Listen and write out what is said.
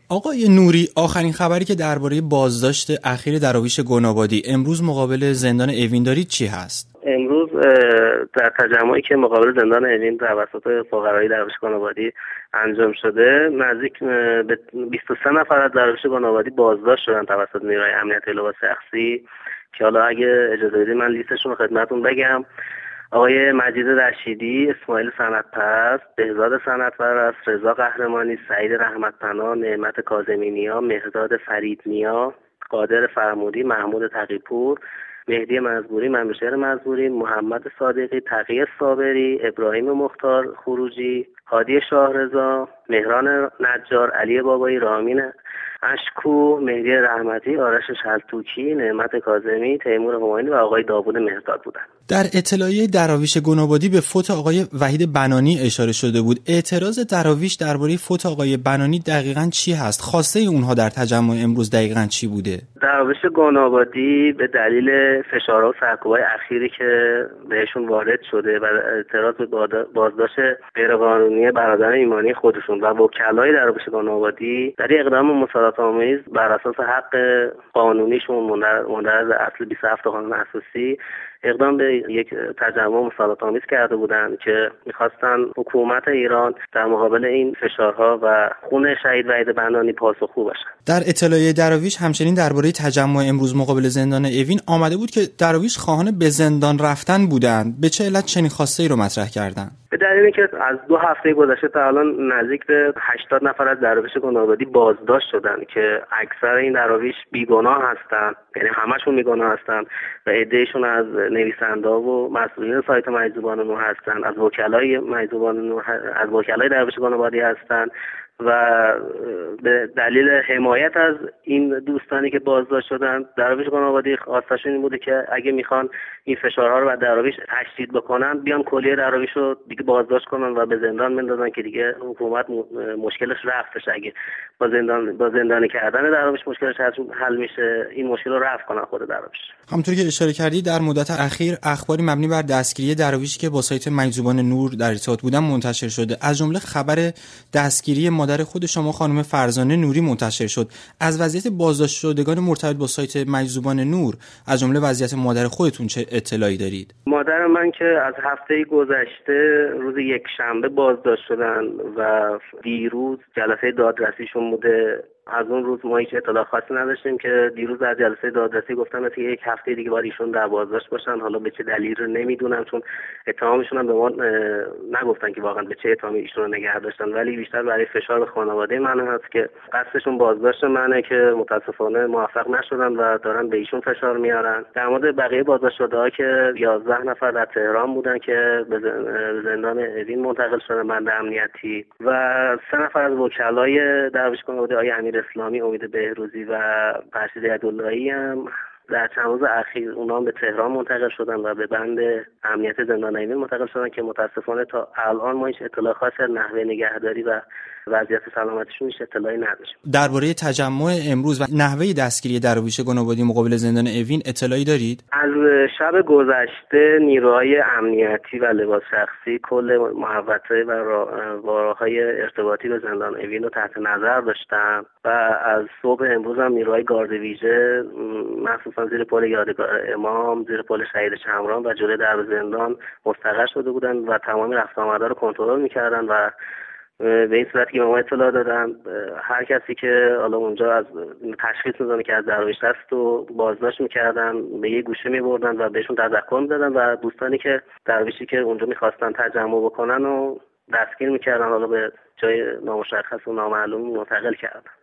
آقای نوری، آخرین خبری که درباره بازداشت اخیر دراویش گنابادی امروز مقابل زندان اوین دارید چی هست؟ امروز در تجمعی که مقابل زندان اوین توسط فقرای دراویش گنابادی انجام شده، نزدیک به 23 نفر از دراویش گنابادی بازداشت شدن توسط نیروهای امنیتی لباس شخصی که حالا اگه اجازه بدید من لیستشون رو خدمتتون بگم. آقای مجید رشیدی، اسماعیل سندپرست، بهزاد سندپرست، رضا قهرمانی، سعید رحمت‌پناه، نعمت کاظمی‌نیا، مهرداد فریدنیا، قادر فرمودی، محمود تقی‌پور، مهدی مزبوری، منوشهر مزبوری، محمد صادقی، تقی صابری، ابراهیم مختار خروجی، هادی شاهرضا، مهران نجار، علی بابایی، رامین اشکو، مهدی رحمتی، آرش شلتوکی، نعمت کاظمی، تیمور همایونی و آقای داوود مهرداد بودند. در اطلاعیه دراویش گنابادی به فوت آقای وحید بنانی اشاره شده بود. اعتراض دراویش درباره فوت آقای بنانی دقیقاً چی هست؟ خواسته اونها در تجمع امروز دقیقاً چی بوده؟ دراویش گنابادی به دلیل فشارها و سرکوب‌های اخیری که بهشون وارد شده و اعتراض به بازداشت غیرقانونی برادران ایمانی خودشون و وکلای دراویش گنابادی در اقدام مسالمت‌آمیز بر اساس حق قانونیشون مندرج اصل 27 قانون اساسی اقدام به یک تجمع مسالمت‌آمیز کرده بودند که می‌خواستن حکومت ایران در مقابل این فشارها و خون شهید وحید بنانی پاسخگو باشه. در اطلاعیه دراویش همچنین درباره تجمع امروز مقابل زندان اوین آمده بود که دراویش خواهان به زندان رفتن بودند. به چه علت چنین خواسته‌ای رو مطرح کردند؟ به دلیلی که از 2 هفته گذشته تا الان نزدیک به 80 نفر از دراویش گنابادی بازداشت شدن که اکثر این دراویش بیگناه هستند، یعنی همشون بیگناه هستند و عده‌شون از نویسنده و مسئولین سایت مجذوبان نور هستند، از وکلای مجذوبان نور، از وکلای دراویش گنابادی هستند و به دلیل حمایت از این دوستانی که بازداشت شدن دراویش گنابادی خواستشون این بوده که اگه میخوان این فشارها رو بر دراویش تشدید بکنن بیان کلیه دراویش رو دیگه بازداشت کنن و به زندان بندازن که دیگه حکومت مشکلش رفع بشه. اگه با زندانی کردن دراویش مشکلش حل میشه، این مشکل رو رفع کنن خود دراویش. همونطور که اشاره کردی در مدت اخیر اخباری مبنی بر دستگیری دراویش که با سایت مجذوبان نور در ارتباط بودن منتشر شده. از جمله خبر دستگیری مادر خود شما خانم فرزانه نوری منتشر شد. از وضعیت بازداشت شدگان مرتبط با سایت مجذوبان نور از جمله وضعیت مادر خودتون چه اطلاعی دارید؟ مادر من که از هفته گذشته روز یکشنبه بازداشت شدن و دیروز جلسه دادرسیشون بوده. از اون روز ما هیچ اطلاع خاصی نداشتیم که دیروز در جلسه دادرسی گفتن که یک هفته دیگه باید ایشون در بازداشت باشن. حالا به چه دلیل رو نمیدونم، چون اتهامشون هم به ما نگفتن که واقعا به چه اتهامی ایشون رو نگه داشتن، ولی بیشتر برای فشار به خانواده من هست که قصدشون بازداشت منه که متاسفانه موفق نشدن و دارن به ایشون فشار میارن. در مورد بقیه بازداشت شده‌ها که 11 نفر در تهران بودن که به زندان اوین منتقل شدن بند امنیتی و 3 نفر از وکلای دراویش گنابادی آقای اسلامی، امید بهروزی و فرشید عبداللهی هم در چند روز اخیر اونا به تهران منتقل شدن و به بند امنیت زندان اوین منتقل شدن که متاسفانه تا الان ما هیچ اطلاع خاصی از نحوه نگهداری و وضعیت سلامتیشون هیچ اطلاعی نداشتیم. درباره تجمع امروز و نحوه دستگیری دراویش گنابادی مقابل زندان اوین اطلاعی دارید؟ از شب گذشته نیروهای امنیتی و لباس شخصی کل محوطه و راههای ارتباطی به زندان اوین رو تحت نظر داشتن و از صبح امروز هم نیروهای گارد ویژه مخصوصا زیر پل یادگار امام، زیر پل شهید شمران و جلوی درب زندان مستقر شده بودن و تمام رفت آمدها رو کنترل می‌کردن و به این صورت که ما اطلاع دادن هر کسی که حالا اونجا از تشخیص می‌دونه که از دراویش هست و بازداشت می‌کردن، به یه گوشه می‌بردن و بهشون تذکر می‌دادن و دوستانی که دراویشی که اونجا می‌خواستن تجمع بکنن و دستگیر می‌کردن، حالا به جای نامشخص و نامعلوم منتقل کردن.